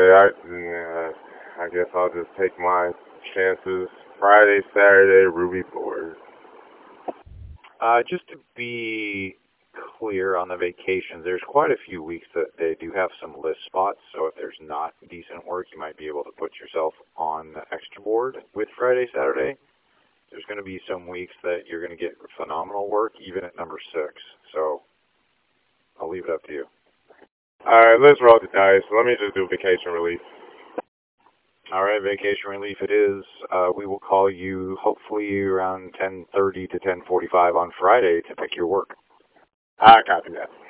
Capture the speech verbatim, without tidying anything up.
I, uh, I guess I'll just take my chances. Friday, Saturday, Ruby board. Uh, just to be clear on the vacations, there's quite a few weeks that they do have some list spots, so if there's not decent work, you might be able to put yourself on the extra board with Friday, Saturday. There's going to be some weeks that you're going to get phenomenal work, even at number six, so I'll leave it up to you. Alright, let's roll the dice. Let me just do vacation relief. All right, vacation relief it is. Uh, we will call you hopefully around ten thirty to ten forty-five on Friday to pick your work. I copy that.